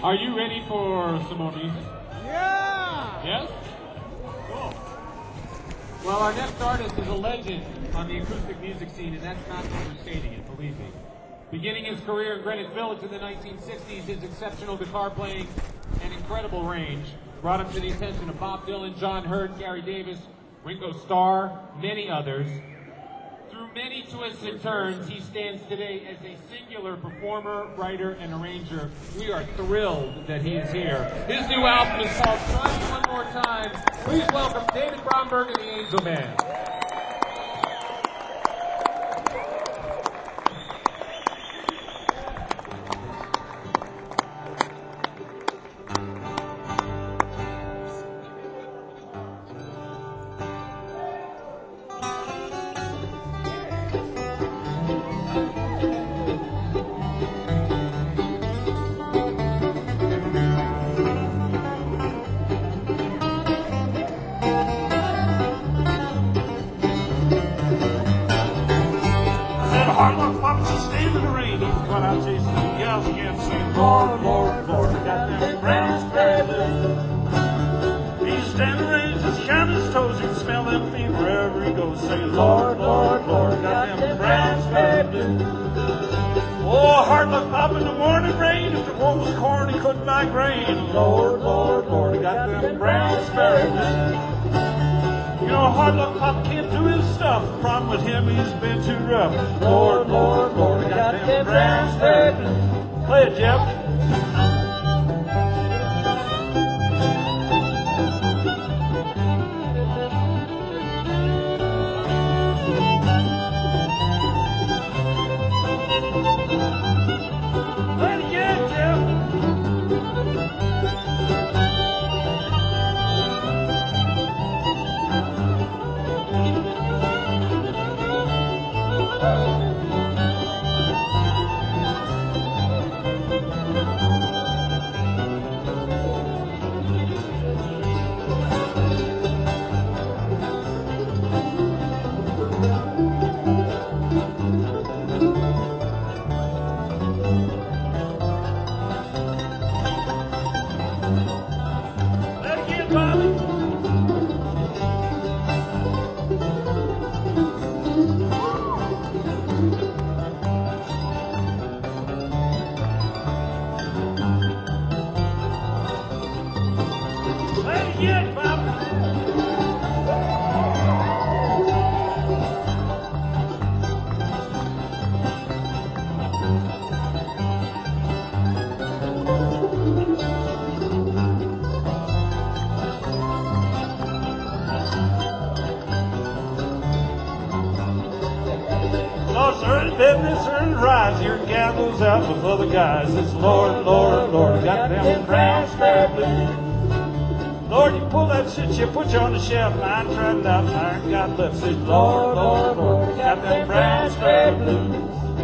Are you ready for some more music? Yeah! Yes? Cool. Well, our next artist is a legend on the acoustic music scene, and that's not overstating it, believe me. Beginning his career in Greenwich Village in the 1960s, his exceptional guitar playing and incredible range brought him to the attention of Bob Dylan, John Hurt, Gary Davis, Ringo Starr, many others. Through many twists and turns, he stands today as a singular performer, writer, and arranger. We are thrilled that he is here. His new album is called Try Me One More Time. Please welcome David Bromberg and the Angel Band. Hard luck, Papa, she's standing in the rain. He's gone out chasing some gals again, saying, Lord, Lord, Lord, I got them brown spread. He's standing in the rain, just counting his toes. You can smell them feet wherever he goes, saying, Lord, Lord, Lord, I got them brown spread. Oh, hard luck, Papa, in the morning rain. If the world was corn, he couldn't buy grain. Lord, Lord, Lord, I got them brown spread. You know, hard luck Papa can't do his stuff. The problem with him, he's been too rough. Lord, Lord, Lord, I got them brown spread. Play it, Jeff. Play it again, Jeff. Play it again, Bobby. Play it again, Bobby. Oh, it's early business, early rise. Your gal goes out with other guys. It's Lord, Lord, Lord, I got them brown spread blues. Lord, you pull that shit, you put you on the shelf. I ain't tried it out, I ain't got left. It's Lord, Lord, Lord, I got them brown spread blues.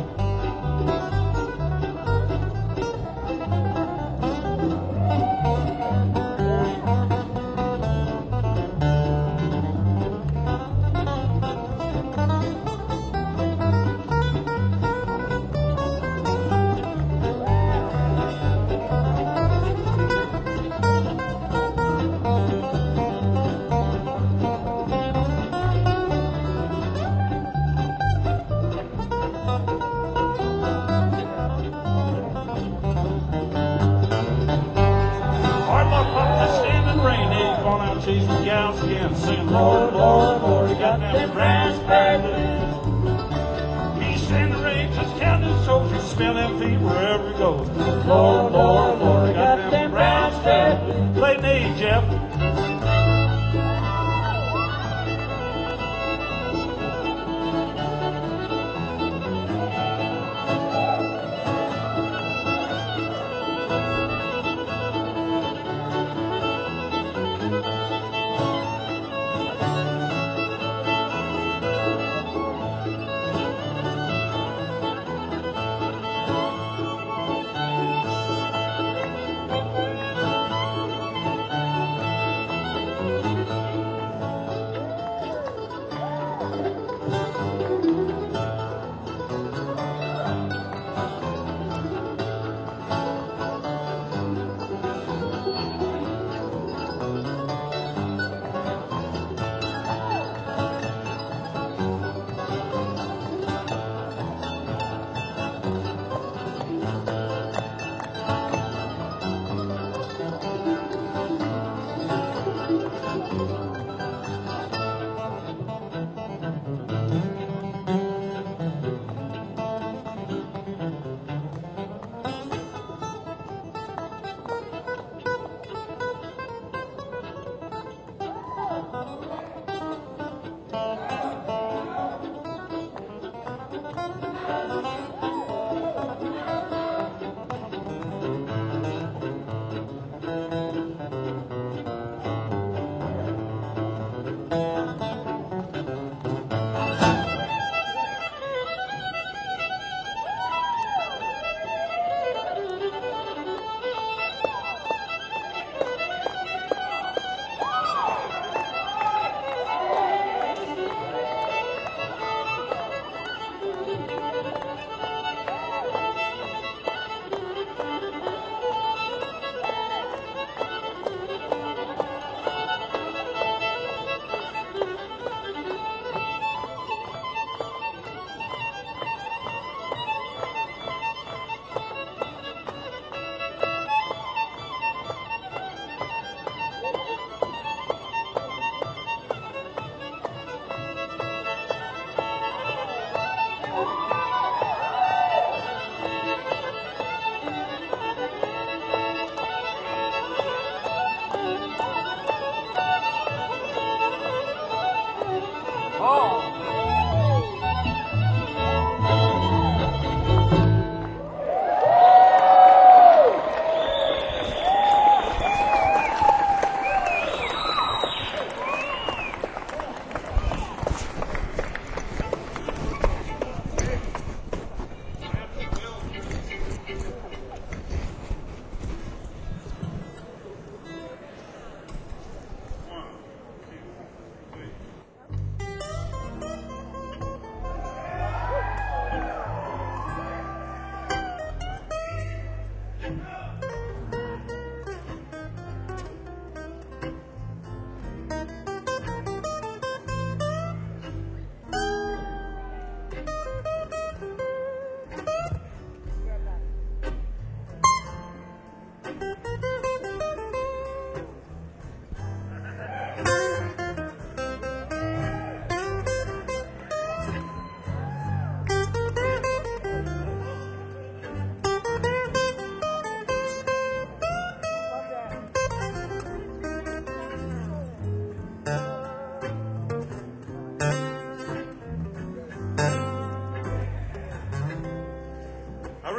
Hard luck, Papa, standing in the rain. He's gone out chasing gals again, singing, Lord, Lord, Lord, he got them brown spread blues. He's standing in the rain, just counting his toes. You smell them feet wherever he goes. Lord, Lord, Lord, he got them brown spread blues. Play me, Jeff.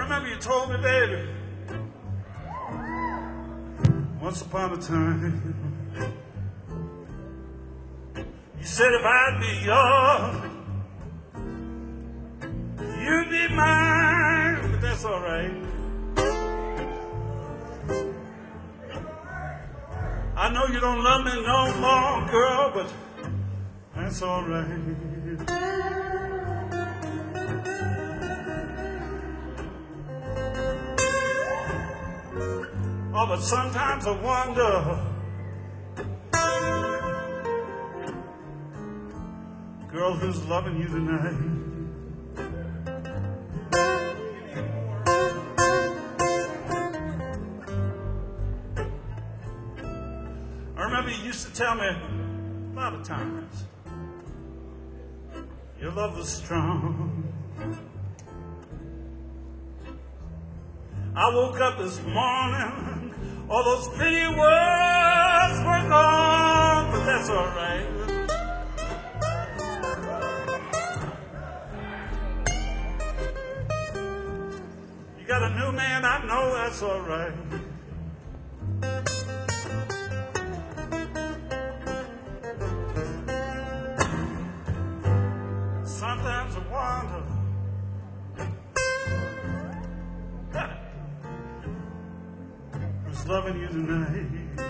remember you told me, baby, once upon a time, you said if I'd be yours, you'd be mine, but that's all right. I know you don't love me no more, girl, but that's all right. Oh, but sometimes I wonder, girl, who's loving you tonight? I remember you used to tell me a lot of times your love was strong. I woke up this morning, all those pretty words were gone, but that's all right. You got a new man, I know that's all right. Sometimes I wonder, who's loving you tonight?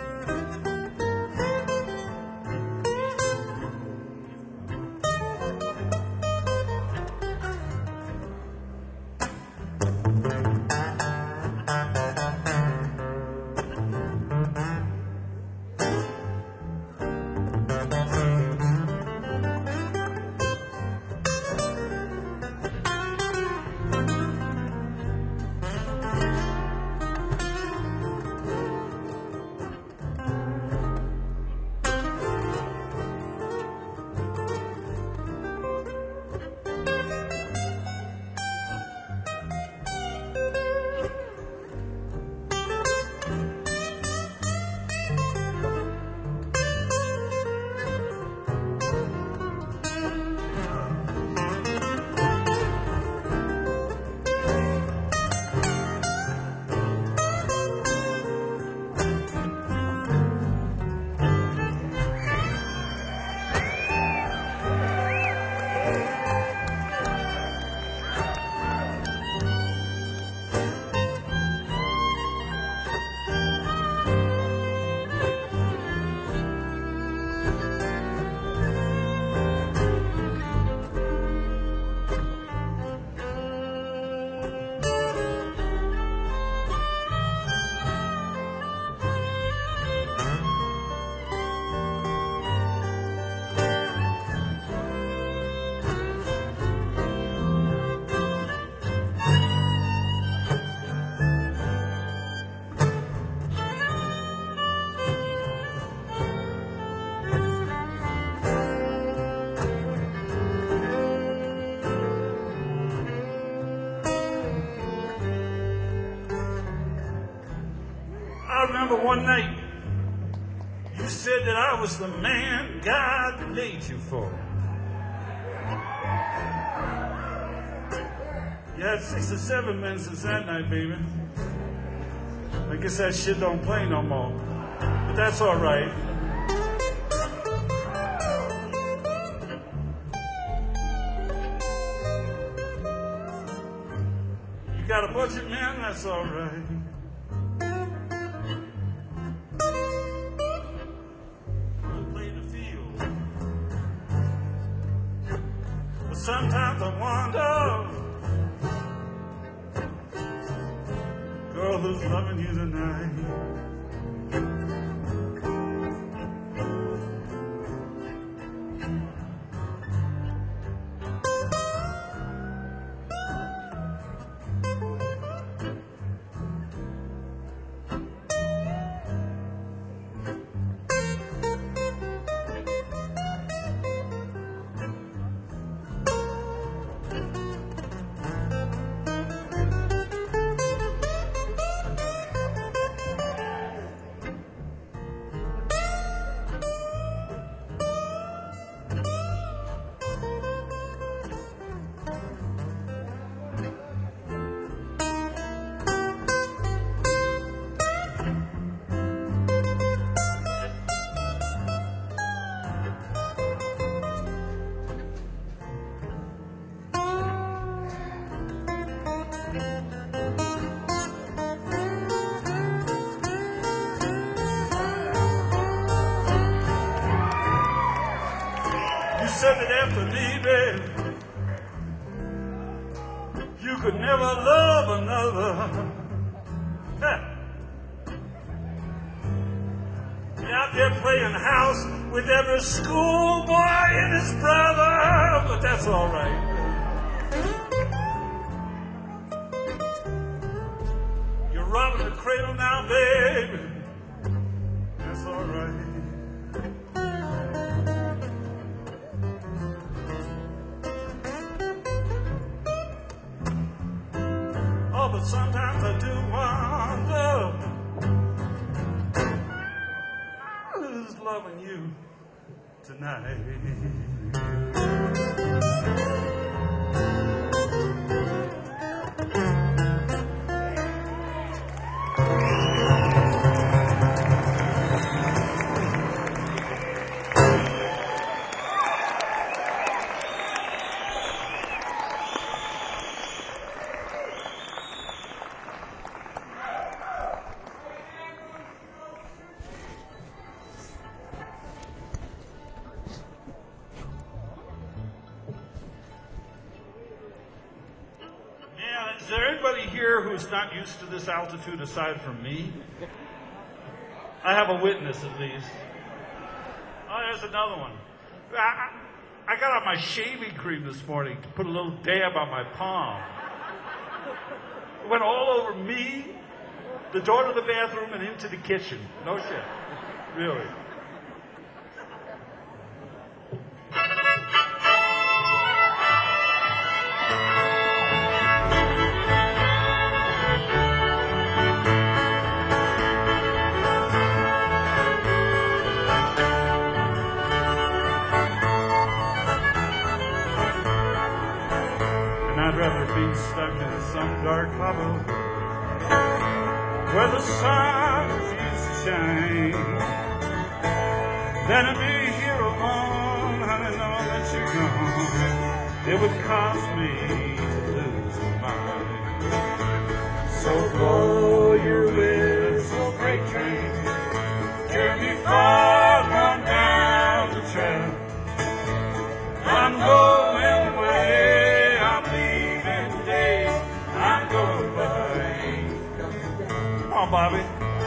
I remember one night you said that I was the man God made you for. You had 6 or 7 men since that night, baby. I guess that shit don't play no more. But that's all right. You got a bunch of men, that's all right. Sometimes I wonder, girl, who's loving you tonight? said that after leaving, you could never love another. You're out there playing house with every schoolboy and his brother, but that's all right. You're robbing the cradle now, baby. That's all right. Oh, but sometimes I do wonder who's loving you tonight. Is there anybody here who's not used to this altitude aside from me? I have a witness at least. Oh, there's another one. I got on my shaving cream this morning to put a little dab on my palm. It went all over me, the door to the bathroom, and into the kitchen. No shit. Really. I'd rather be stuck in some dark hollow where the sun refuses to shine than to be here alone, honey, knowing that you're gone. It would cost me to lose my mind. So blow your whistle, freight train, carry me far on down the track. I'm going away. Come on, Bobby.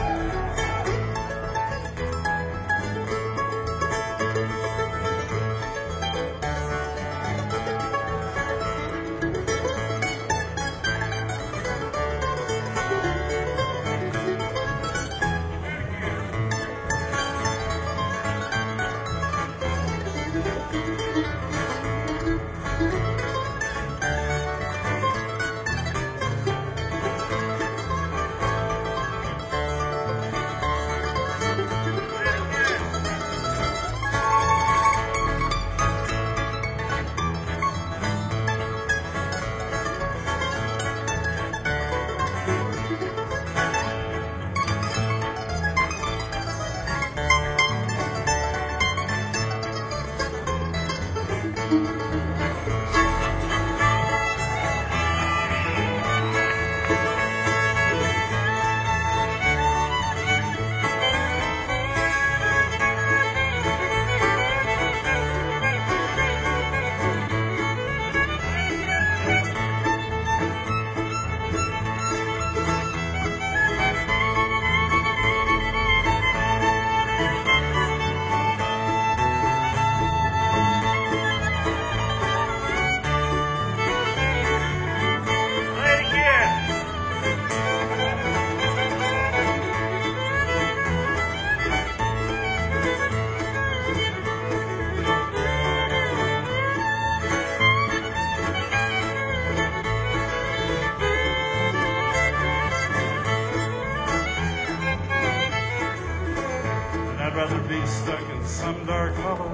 I'd rather be stuck in some dark hollow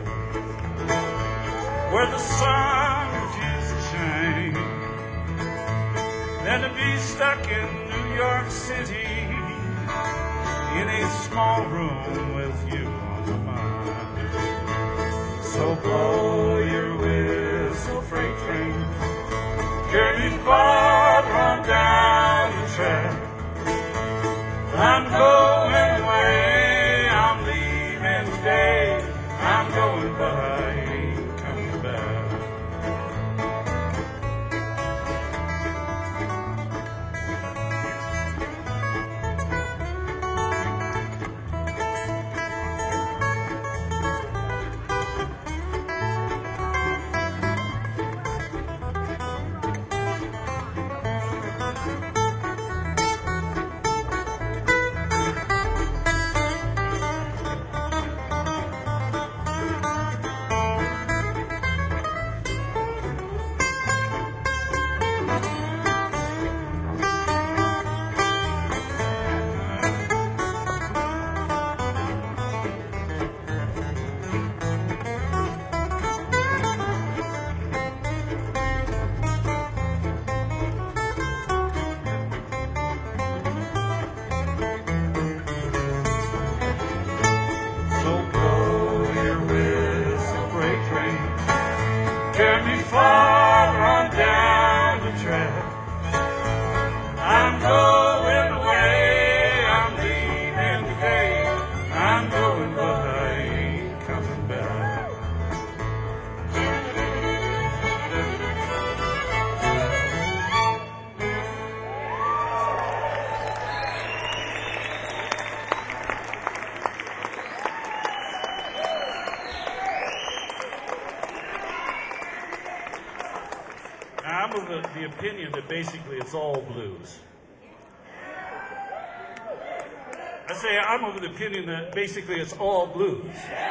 where the sun refuses to shine than to be stuck in New York City in a small room with you on my mind. So blow your whistle, freight train, carry me far on down the track. I'm going away. I'm leaving today. I'm going by. of the opinion that basically it's all blues. I say I'm of the opinion that basically it's all blues.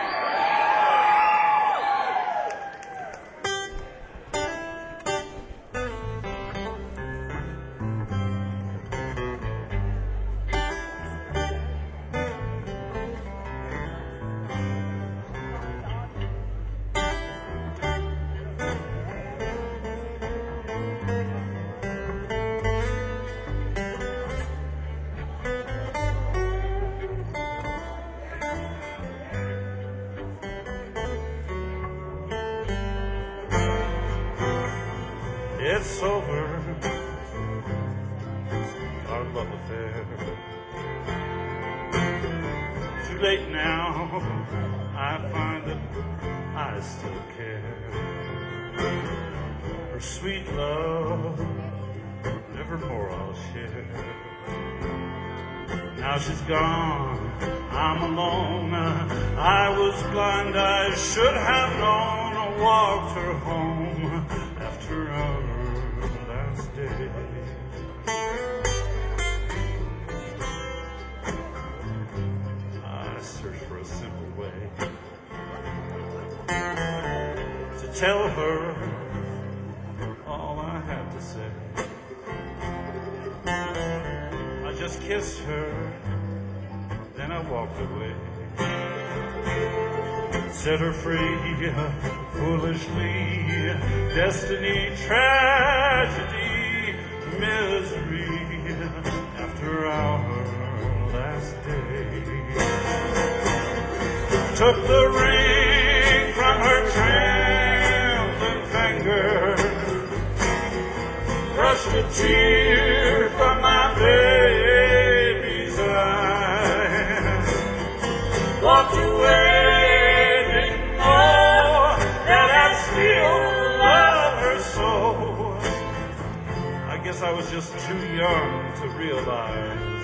It's over, our love affair. Too late now, I find that I still care. Her sweet love, nevermore I'll share. Now she's gone, I'm alone. I was blind, I should have known. I walked her home after our last day. I searched for a simple way to tell her all I had to say. I just kissed her, then I walked away. Set her free, foolishly, destiny, tragedy, misery, after our last day. Took the ring from her trembling finger, brushed a tear from my baby's eye, walked away. I guess I was just too young to realize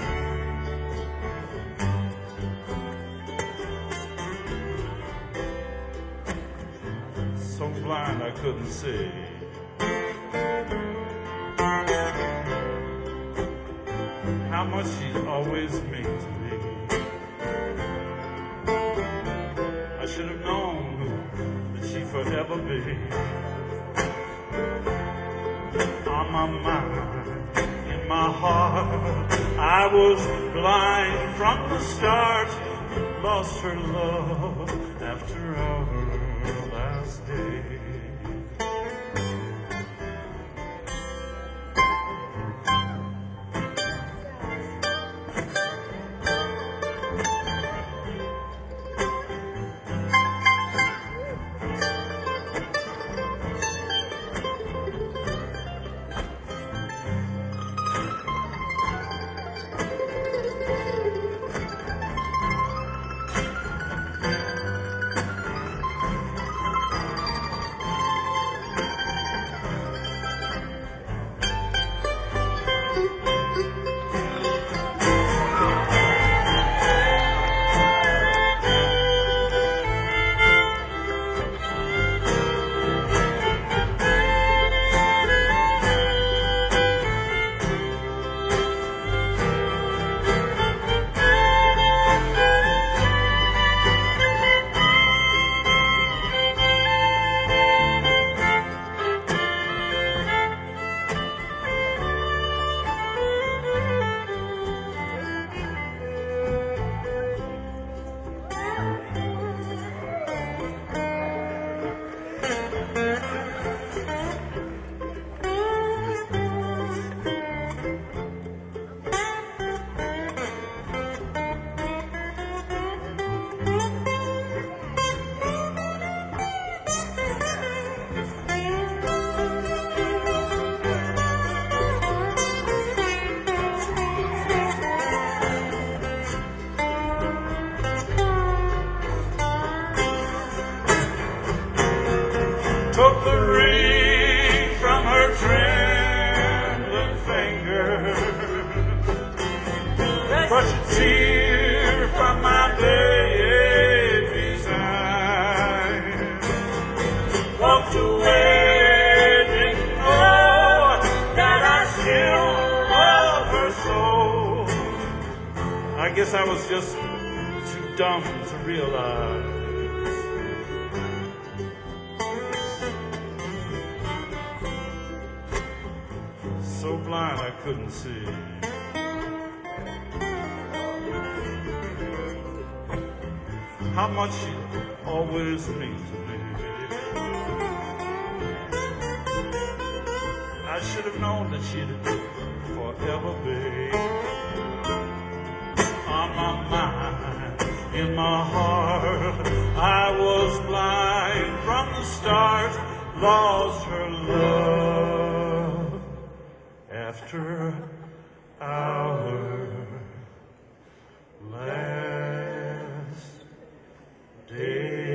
so blind I couldn't see. How much she'd always meant to me. I should have known that she'd forever be on my mind, in my heart. I was blind from the start, lost her love after our last day. guess I was just too dumb to realize. So blind I couldn't see. How much she always meant to me. I should have known that she'd forever be on my mind, in my heart. I was blind from the start, lost her love after our last day.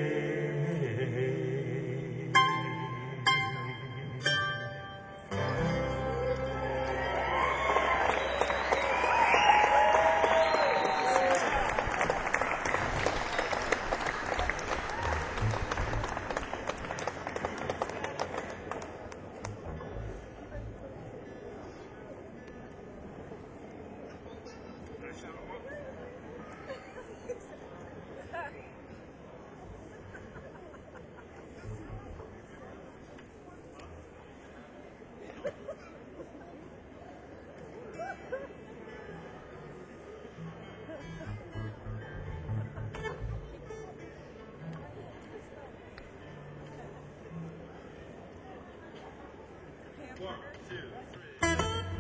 One, two, three.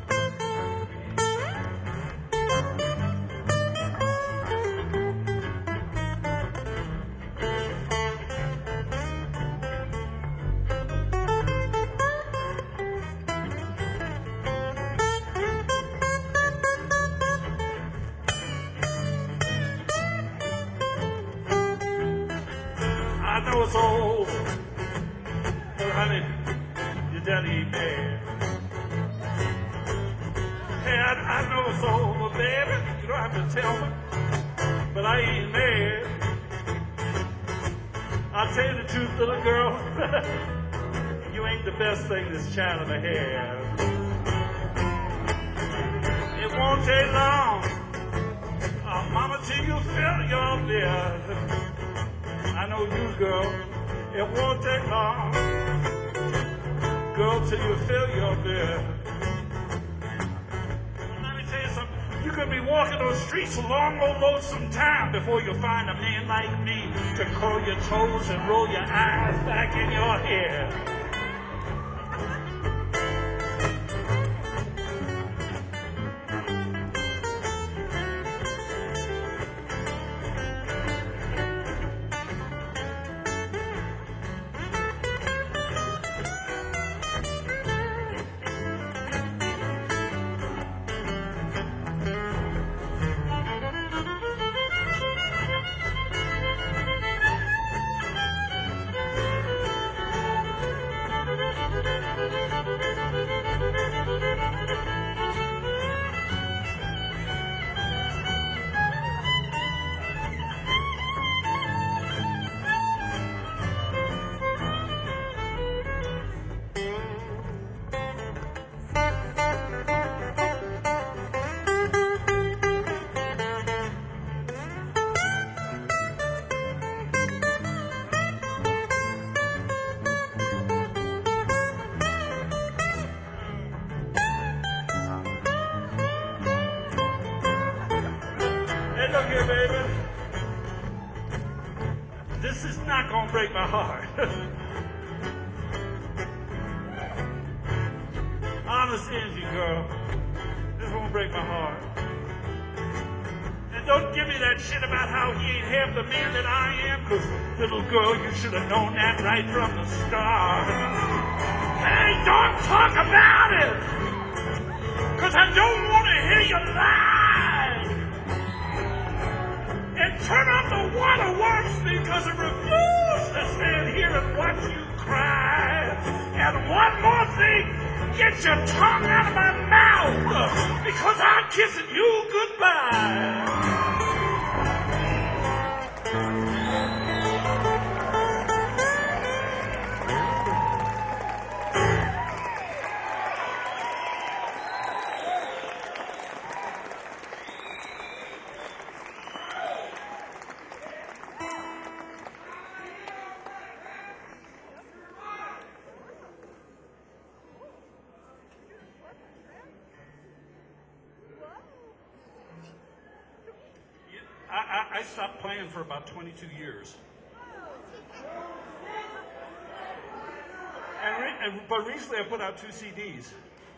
I know it's over, but honey, your daddy mad. Hey, I know it's over, baby. You don't have to tell me, but I ain't mad. I'll tell you the truth, little girl. You ain't the best thing this child ever had. It won't take long, mama, till you feel your dear. I know you, girl. It won't take long, girl, till you feel your dear. Let me tell you something. You could be walking those streets a long, old, lonesome time before you find a man like me to curl your toes and roll your eyes back in your hair. Hey, look here, baby. This is not gonna break my heart. Honest Angie, girl. This won't break my heart. And don't give me that shit about how he ain't half the man that I am, because, little girl, you should have known that right from the start. Hey, don't talk about it! Because I don't want to hear you lie! And turn off the waterworks because I refuse to stand here and watch you cry. And one more thing, get your tongue out of my mouth because I'm kissing you goodbye. I stopped playing for about 22 years. But recently I put out 2 CDs.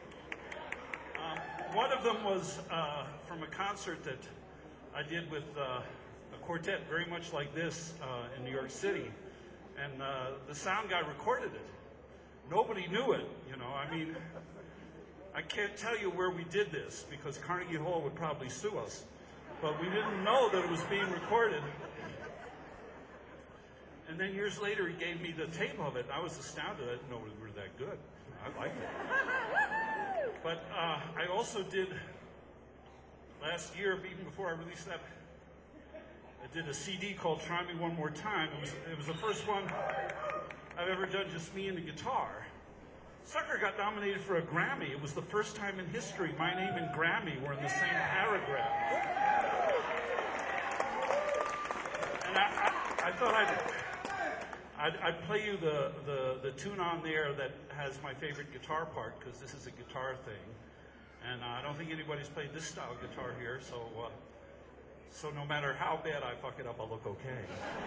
One of them was from a concert that I did with a quartet very much like this in New York City. And the sound guy recorded it. Nobody knew it, you know. I mean, I can't tell you where we did this because Carnegie Hall would probably sue us. But we didn't know that it was being recorded. And then years later, he gave me the tape of it. I was astounded. I didn't know we were that good. I liked it. But I also did, last year, even before I released that, I did a CD called Try Me One More Time. It was the first one I've ever done, just me and the guitar. Sucker got nominated for a Grammy. It was the first time in history my name and Grammy were in the same paragraph. And I thought I'd play you the tune on there that has my favorite guitar part, because this is a guitar thing. And I don't think anybody's played this style guitar here, so no matter how bad I fuck it up, I'll look okay.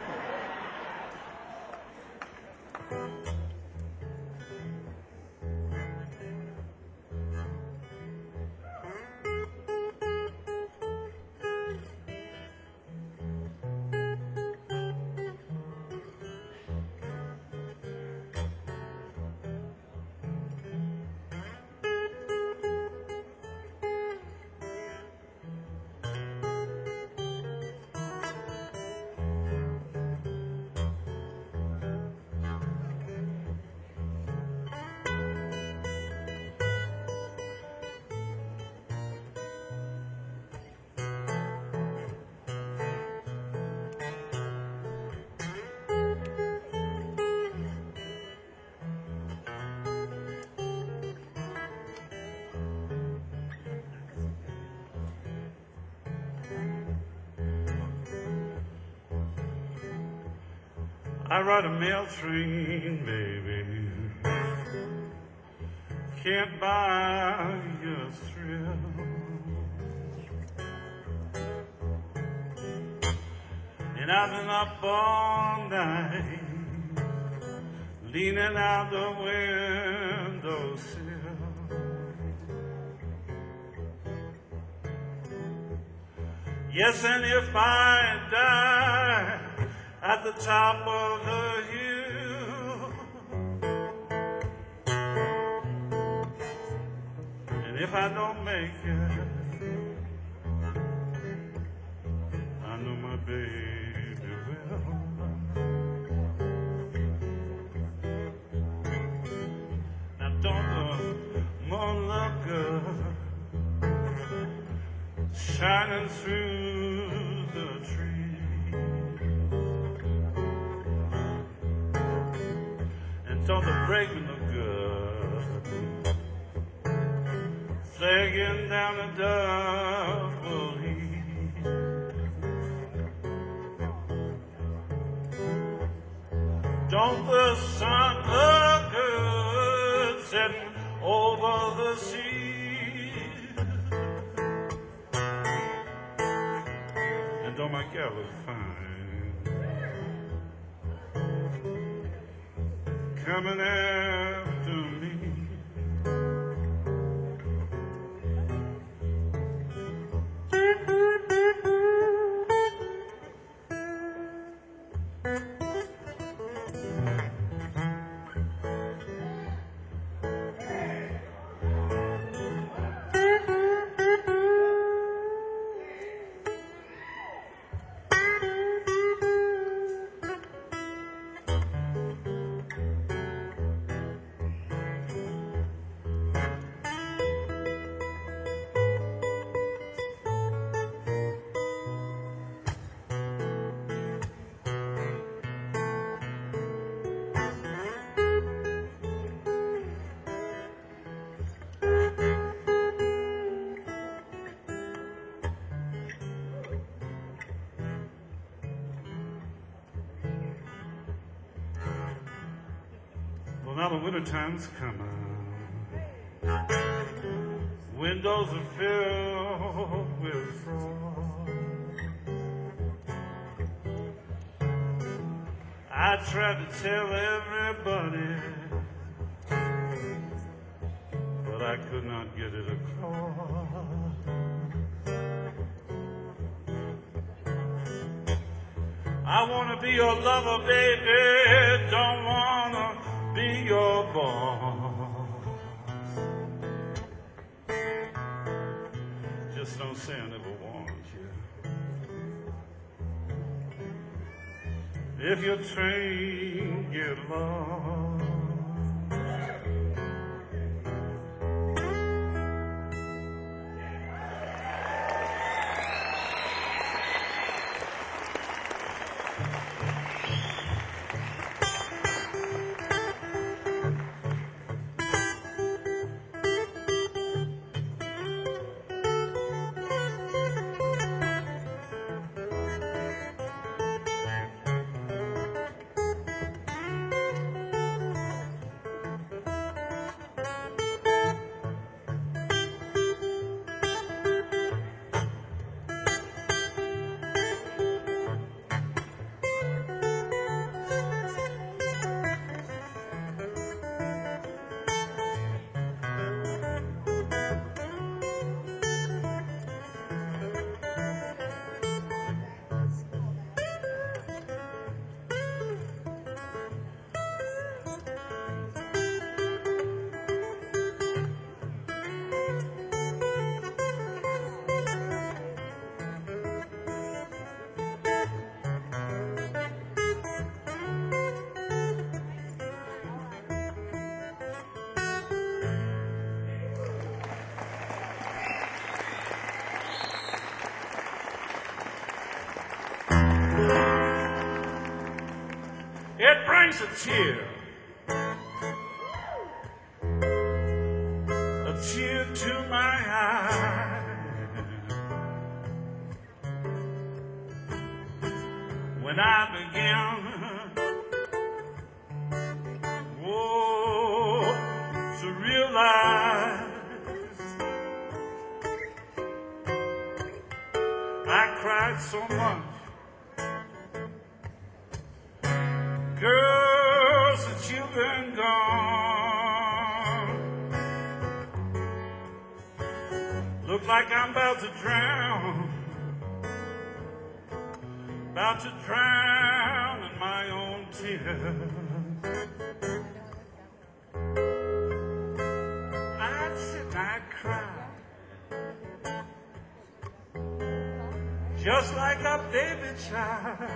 I ride a mail train, baby. Can't buy you a thrill. And I've been up all night, leaning out the windowsill. Yes, and if I die at the top of the hill, and if I don't make it, I know my baby will. Now don't the moon look good shining through the trees? Don't the brakeman look good flagging down a double heat? Don't the sun look good setting over the sea? And don't my gal look fine coming after me? Well, now the winter time's coming. Windows are filled with frost. I tried to tell everybody, but I could not get it across. I wanna be your lover, baby, don't wanna be your boss. Just don't say I never want you. If your train get lost, it brings a tear to my eye when I began, to realize I cried so much. Girl, since you've been gone, look like I'm about to drown in my own tears. I'd sit and I'd cry, just like a baby child.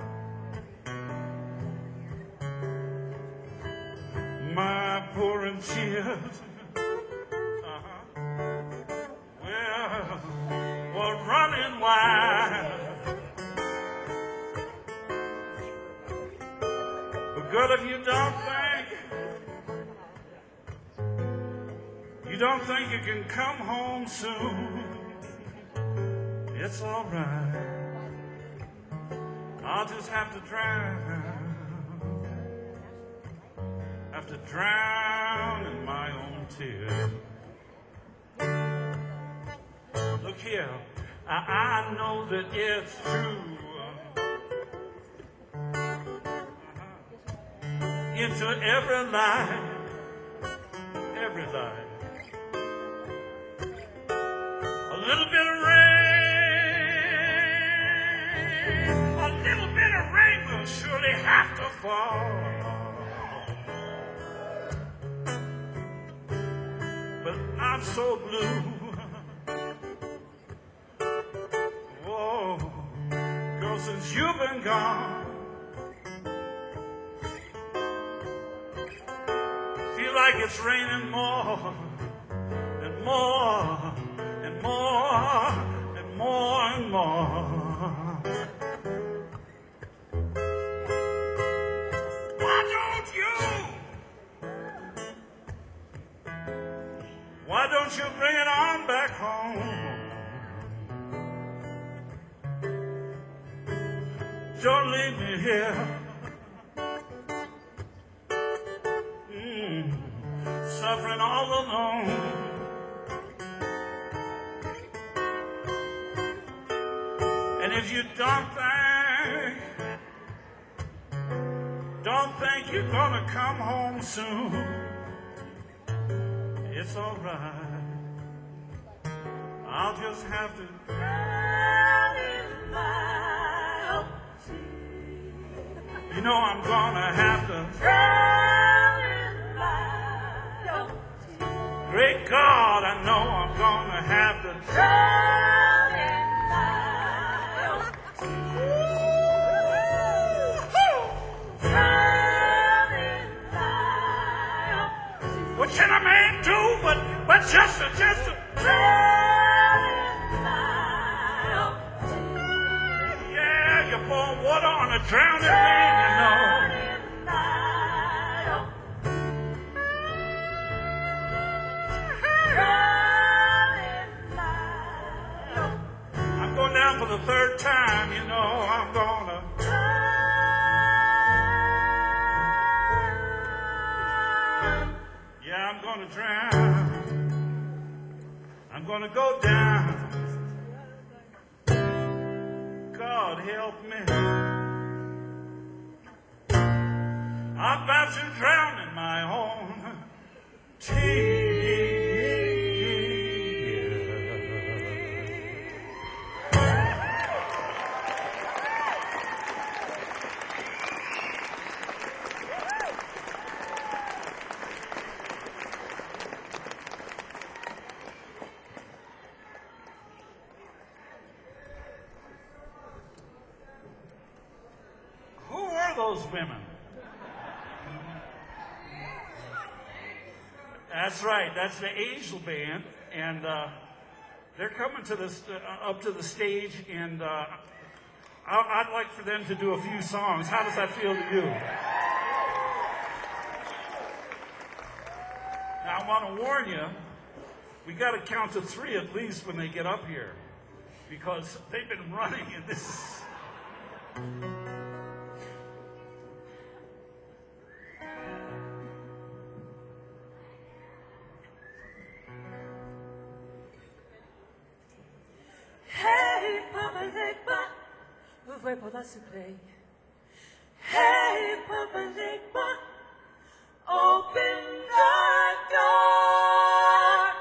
My pouring tears, were running wild. But girl, if you don't think you can come home soon, it's all right. I'll just have to drown in my own tears. Look here, I know that it's true. Into every lie, a little bit of rain will surely have to fall. But I'm so blue. Whoa, girl, since you've been gone, feel like it's raining more and more and more and more and more. Why don't you bring it on back home? Don't leave me here, suffering all alone. And if you don't think don't think you're gonna come home soon. It's alright. I'll just have to drown in my own sea. You know I'm gonna have to drown in my own sea. Great God, I know I'm gonna have to drown in my own sea. Drown in my own sea. What can a man do but just to yeah, you pour water on a drowning man, you know. I'm going down for the third time, you know. I'm gonna yeah, I'm gonna drown. I'm gonna go down. God help me. I'm about to drown in my own tears. Those women. That's right. That's the Angel Band, and they're coming to this up to the stage, and I'd like for them to do a few songs. How does that feel to you? Now I want to warn you, we got to count to 3 at least when they get up here, because they've been running, and this is. Ouvrez pour la souper. Hey, Papa Legba, open the door.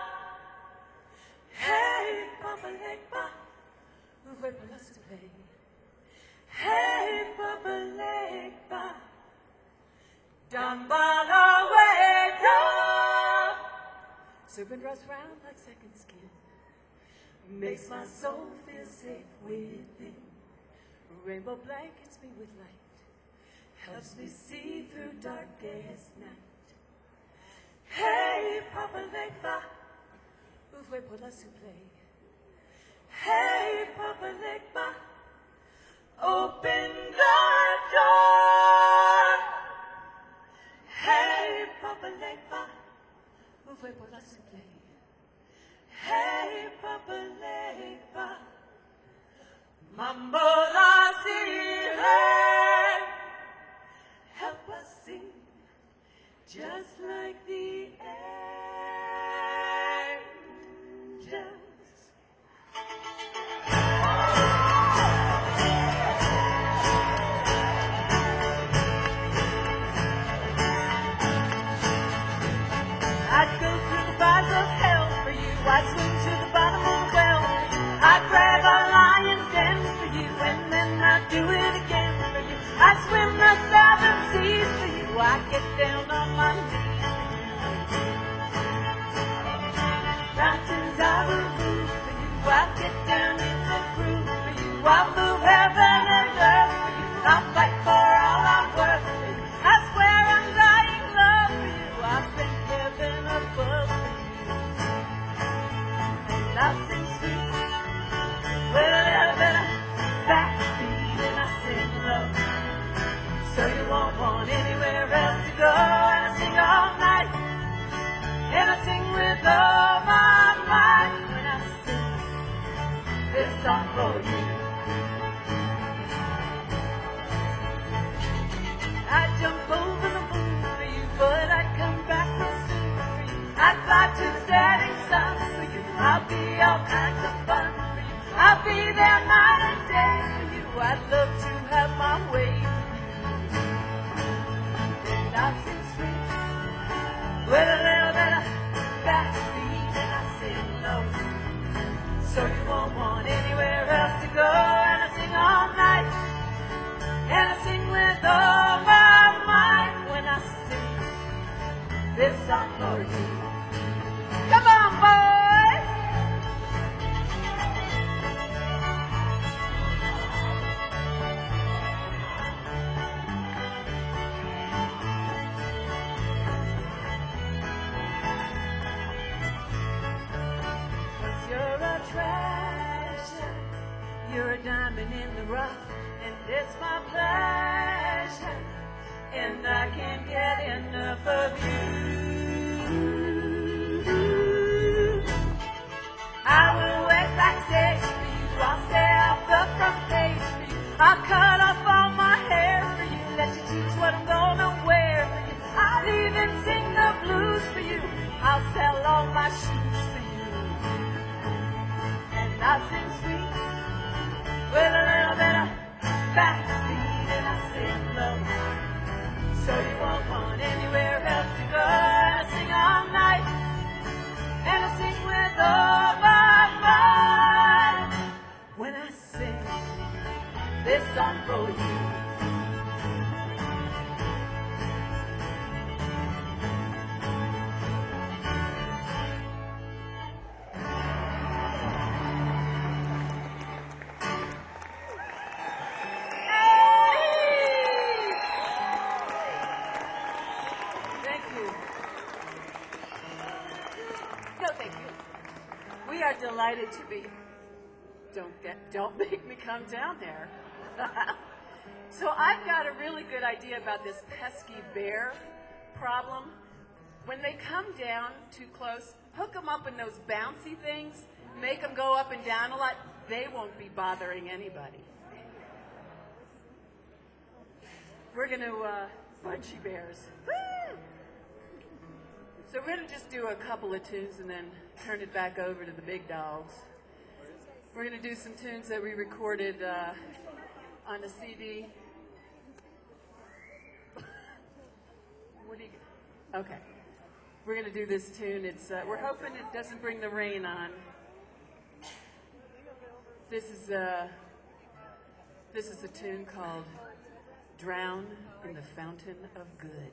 Hey, Papa Legba, ouvrez pour la souper. Hey, Papa Legba, down by the way down. Serpent runs round like second skin, makes my soul feel safe within. Rainbow blankets me with light, helps me see through darkest night. Hey, Papa Legba, ouvrez pour la soupe. Hey, Papa Legba, open the door. Hey, Papa Legba, ouvrez pour la soupe. Hey, Papa Legba, Mambo la sirene, help us sing just like the angels. I'd go through the bars of hell for you. I'd swim to the bottom of the well for you. I'd grab a lion's den for you, and then I'd do it again for you. I'd swim the 7 seas for you. I'd get down on my knees for you. Mountains I will move for you. I'd get down in the groove for you. I'll move heaven and earth for you. I'll fight for all I'm worth for you. I swear I'm dying love for you. I'll thank heaven above for you. And I'll sing sweet, well, better backbeat, and I sing love, so you won't want anywhere else to go. And I sing all night, and I sing with all my might. When I sing this song for you, I'd jump over the moon for you, but I'd come back real soon for you. I'd fly to the setting sun for you. I'll be all kinds of fun for you. I'll be there night and day for you. I'd love to have my way with you. I sing sweet with a little bit of backbeat, and I sing low, so you won't want anywhere else to go. And I sing all night, and I sing with all my might when I sing this song for you. Come on, boys! You're a treasure, you're a diamond in the rough, and it's my pleasure, and I can't get enough of you. I will wait backstage for you, I'll stay off the front page for you, I'll cut off all my hair for you, let you choose what I'm gonna wear for you, I'll even sing the blues for you, I'll sell all my shoes for you. I sing sweet with a little bit of backbeat, and I sing low, so you won't want anywhere else to go. And I sing all night, and I sing with all my might when I sing this song for you. We are delighted to be. Don't make me come down there. So I've got a really good idea about this pesky bear problem. When they come down too close, hook them up in those bouncy things, make them go up and down a lot. They won't be bothering anybody. We're going to bunchy bears. Woo! So we're going to just do a couple of tunes and then turn it back over to the big dogs. We're going to do some tunes that we recorded on a CD. Okay. We're going to do this tune. It's we're hoping it doesn't bring the rain on. This is a tune called Drown in the Fountain of Good.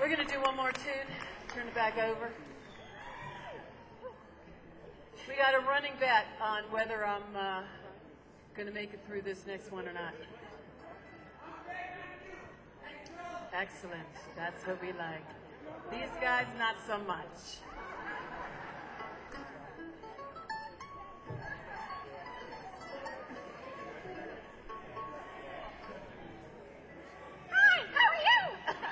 We're going to do one more tune. Turn it back over. We got a running bet on whether I'm going to make it through this next one or not. Excellent. That's what we like. These guys, not so much. Hi, how are you?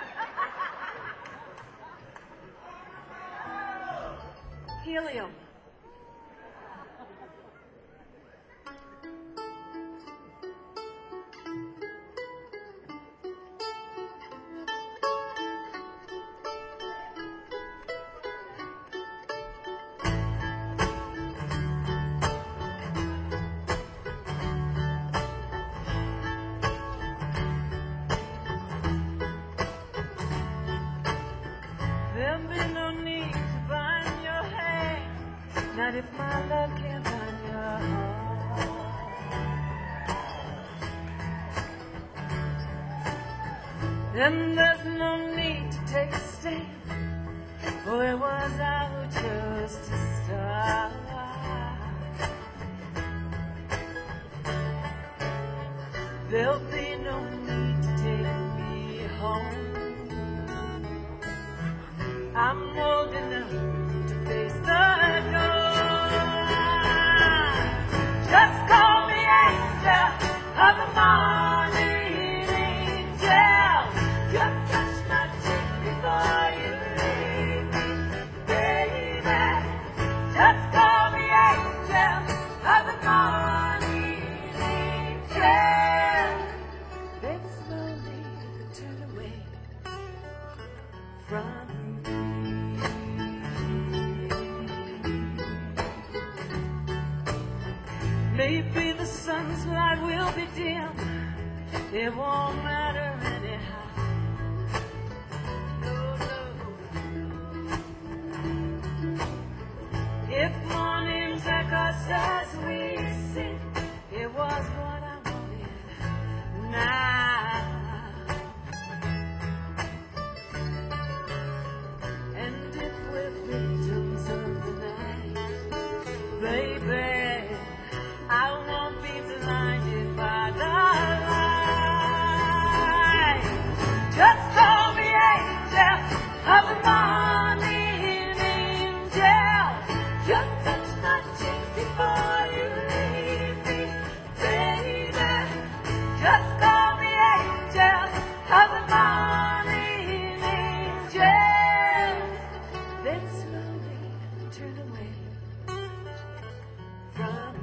Helium. There'll be no need to bind your hand, not if my love can't bind your heart. Then there's no need to take a stand, for it was I who chose to start. There'll be no need to take me home. I'm old enough to face the door. Just call me angel of the morning, angel. Just touch my cheek before you leave me, baby. Just call me angel of the morning, angel. Then slowly turn away from maybe the sun's light will be dim. It won't matter anyhow. No, no. If mornings echoes as we sing, it was what I wanted now. And if we're victims of the night, baby, I won't be blinded by the light. Just call me angel of the morning, angel. Just touch my cheek before you leave me, baby. Just call me angel of the morning, angel. Then slowly turn away from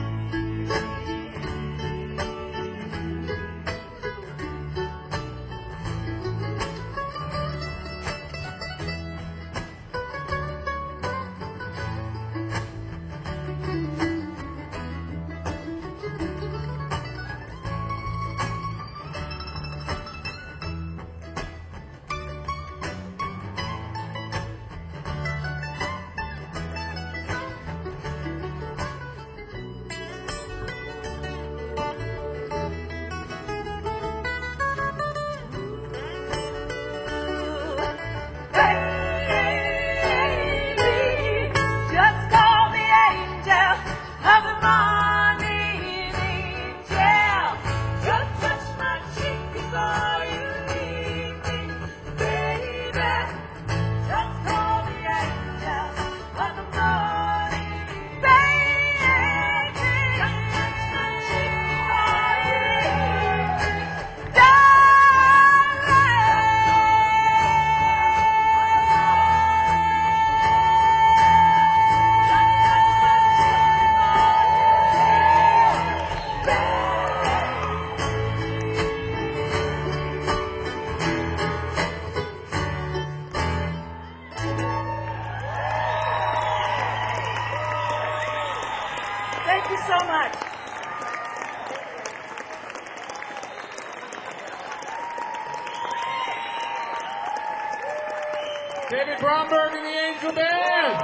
thank you so much. David Bromberg and the Angel Band.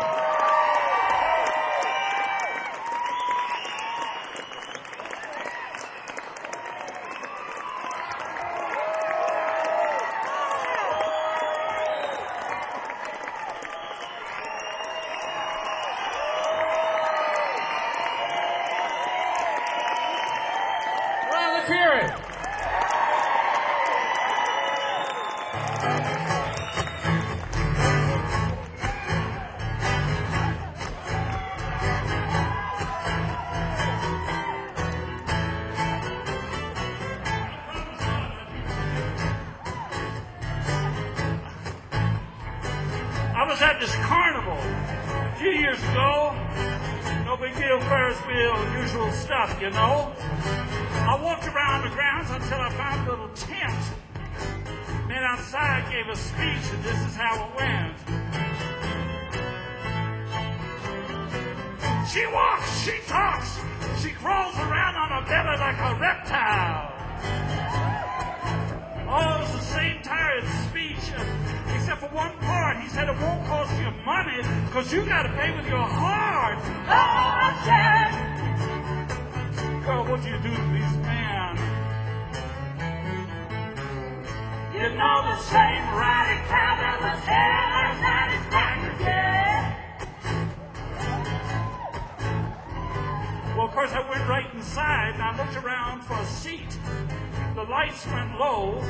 hear it. I was at this carnival a few years ago. No big deal, Ferris wheel, usual stuff, you know. I walked around the grounds until I found a little tent. Man outside gave a speech, and this is how it went. She walks, she talks, she crawls around on her belly like a reptile. Oh, it's the same tired speech, except for one part. He said it won't cost you money, because you got to pay with your heart. Oh, Jack. Girl, what do you do to these men? You know the same rowdy cow that was here last night is back again. Well, of course, I went right inside, and I looked around for a seat. The lights went low.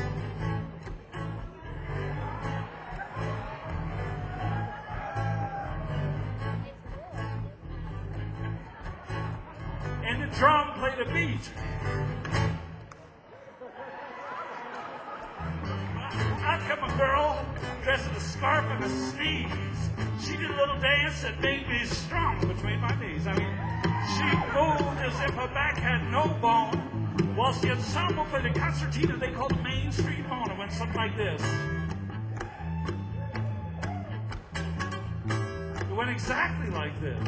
And the drum played a beat. Out come a girl dressed in a scarf and a sneeze. She did a little dance that made me strong between my knees. I mean, she moved as if her back had no bone, whilst the ensemble played a concertina they called Main Street Horn. It went something like this. It went exactly like this.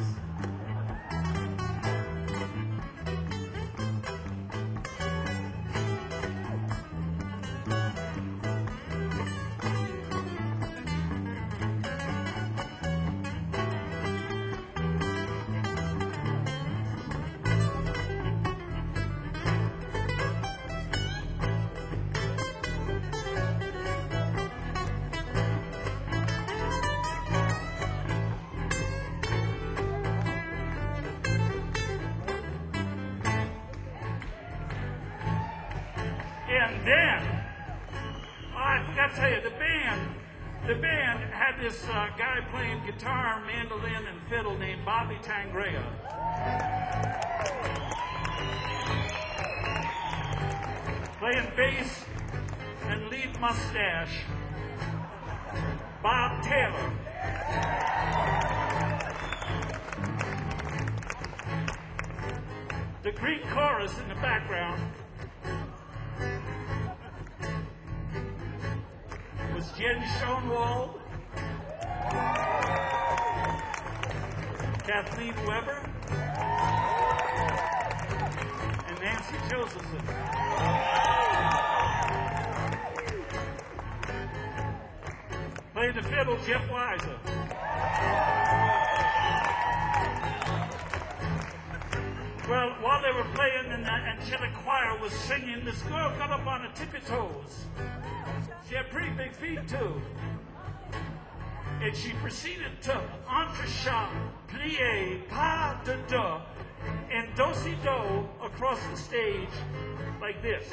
And then, I forgot to tell you, the band had this guy playing guitar, mandolin, and fiddle named Bobby Tangrea. Playing bass and lead mustache, Bob Taylor. The Greek chorus in the background was Jen Schoenwald, Kathleen Weber, and Nancy Josephson. Playing the fiddle, Jeff Weiser. Well, while they were playing and the angelic choir was singing, this girl got up on her tippy toes. She had pretty big feet, too. And she proceeded to entrechat, plie, pas de deux, and do-si-do across the stage like this.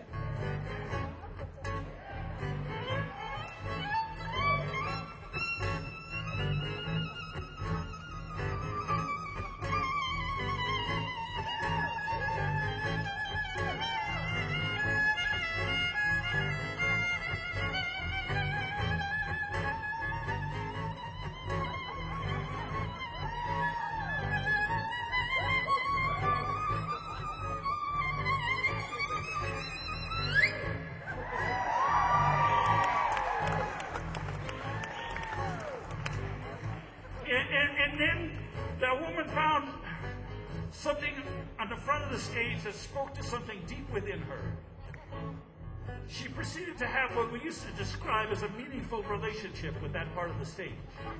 And then that woman found something on the front of the stage that spoke to something deep within her. She proceeded to have what we used to describe as a meaningful relationship with that part of the stage.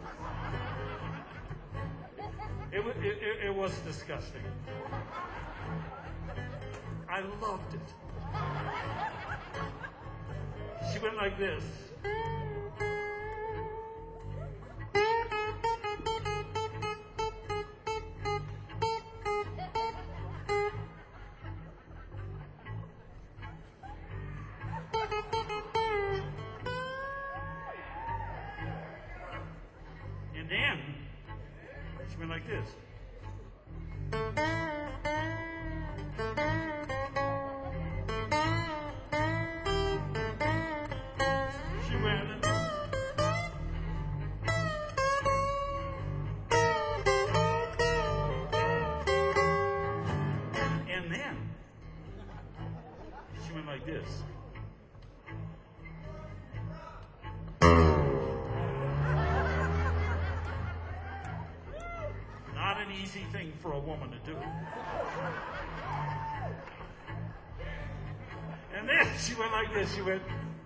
It was disgusting. I loved it. She went like this. like this. She went. And then she went like this. Not an easy thing for a woman to do. And then she went like this. She went.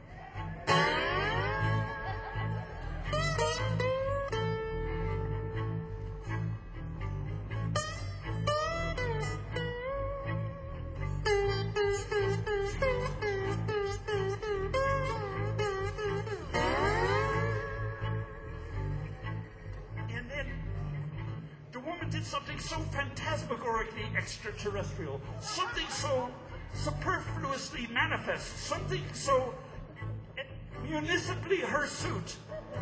And then the woman did something so phantasmagorically extraterrestrial, something so superfluously manifest, something so municipally hirsute.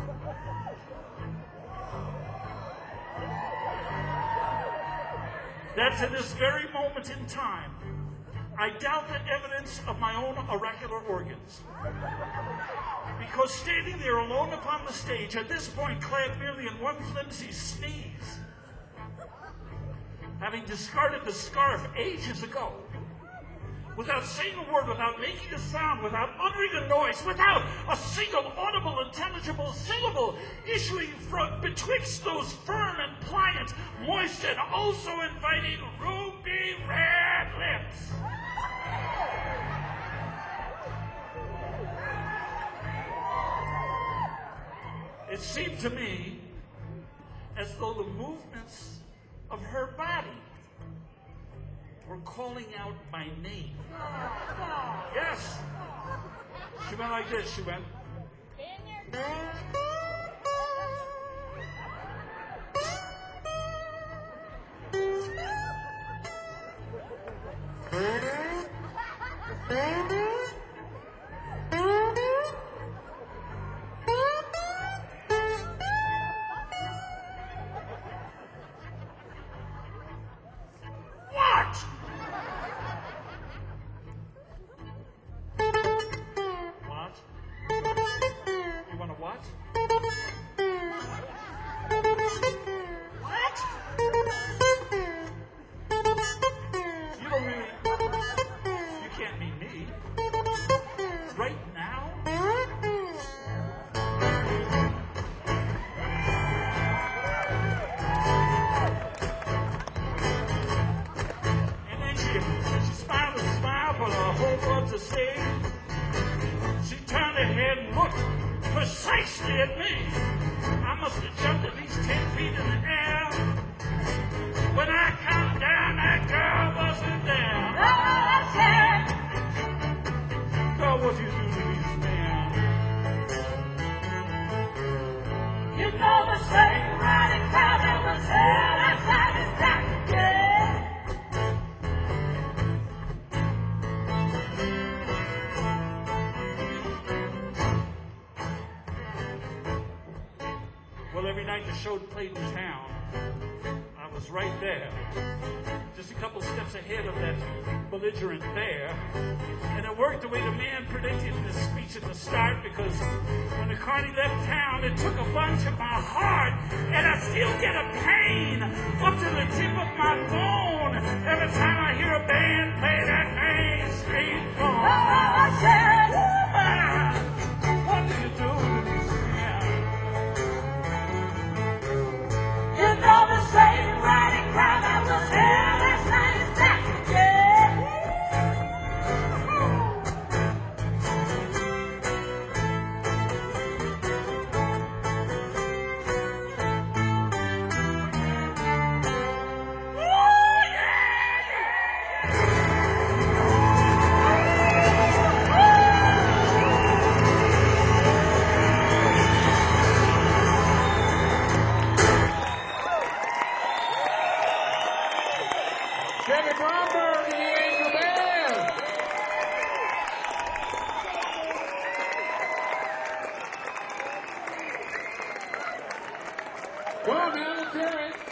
That to this very moment in time, I doubt the evidence of my own oracular organs. Because standing there alone upon the stage, at this point clad merely in one flimsy sneeze, having discarded the scarf ages ago, without saying a word, without making a sound, without uttering a noise, without a single audible, intelligible syllable issuing from betwixt those firm and pliant, moist and also inviting ruby red lips. It seemed to me as though the movements of her body were calling out my name. Yes. She went like this. She went. What? What? You want to what? What? You don't really. You can't mean me. Right now? And then she smiled a smile for the whole world to see. She turned her head and looked precisely at me. I must have jumped at least 10 feet in the air. When I counted down, that girl wasn't there. Girl, what you do to these men? You know the same riding crowd that was here last night is back again. Well, every night the show played in town, I was right there, just a couple steps ahead of that belligerent bear. And it worked the way the man predicted in his speech at the start, because when the Carney left town, it took a bunch of my heart, and I still get a pain up to the tip of my bone every time I hear a band play that Main Street song. What do you do to these men? You know the same riding crowd that was here last night is back again. David Bromberg and the Angel Bears. Well, now let's hear it